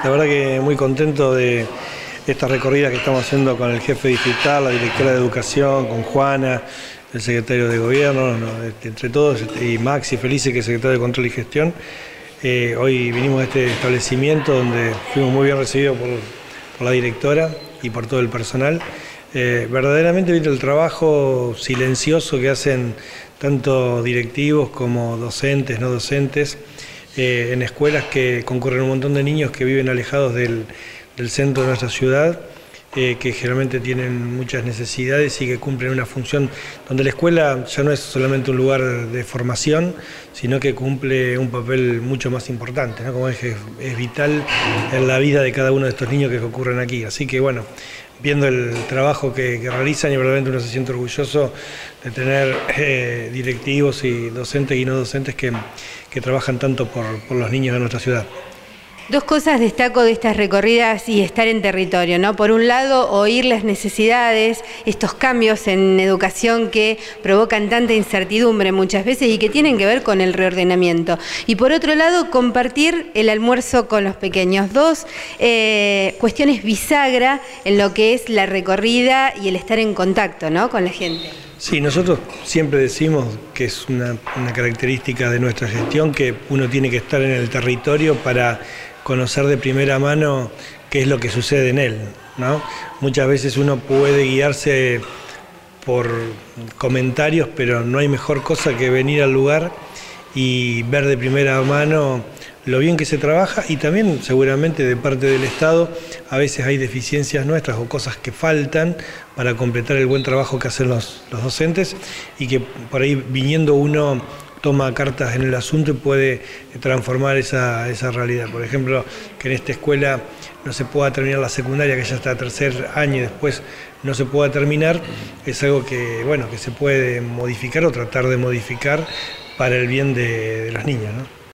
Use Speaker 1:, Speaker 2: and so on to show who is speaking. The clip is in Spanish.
Speaker 1: La verdad que muy contento de esta recorrida que estamos haciendo con el jefe digital, la directora de educación, con Juana, el secretario de gobierno, entre todos, y Maxi Felice, que es secretario de control y gestión. Hoy vinimos a este establecimiento donde fuimos muy bien recibidos por la directora y por todo el personal. Verdaderamente viendo el trabajo silencioso que hacen tanto directivos como docentes, no docentes, en escuelas que concurren un montón de niños que viven alejados del centro de nuestra ciudad, que generalmente tienen muchas necesidades y que cumplen una función donde la escuela ya no es solamente un lugar de formación, sino que cumple un papel mucho más importante, ¿no? Como es vital en la vida de cada uno de estos niños que ocurren aquí. Así que bueno, viendo el trabajo que realizan, y verdaderamente uno se siente orgulloso de tener directivos y docentes y no docentes que trabajan tanto por los niños de nuestra ciudad.
Speaker 2: Dos cosas destaco de estas recorridas y estar en territorio, ¿no? Por un lado, oír las necesidades, estos cambios en educación que provocan tanta incertidumbre muchas veces y que tienen que ver con el reordenamiento. Y por otro lado, compartir el almuerzo con los pequeños. Dos cuestiones bisagra en lo que es la recorrida y el estar en contacto, ¿no?, con la gente.
Speaker 1: Sí, nosotros siempre decimos que es una característica de nuestra gestión que uno tiene que estar en el territorio para conocer de primera mano qué es lo que sucede en él, ¿no? Muchas veces uno puede guiarse por comentarios, pero no hay mejor cosa que venir al lugar y ver de primera mano lo bien que se trabaja, y también seguramente de parte del Estado a veces hay deficiencias nuestras o cosas que faltan para completar el buen trabajo que hacen los docentes, y que por ahí viniendo uno toma cartas en el asunto y puede transformar esa realidad. Por ejemplo, que en esta escuela no se pueda terminar la secundaria, que ya está a tercer año y después no se pueda terminar, es algo que, bueno, que se puede modificar o tratar de modificar para el bien de los niños, ¿no?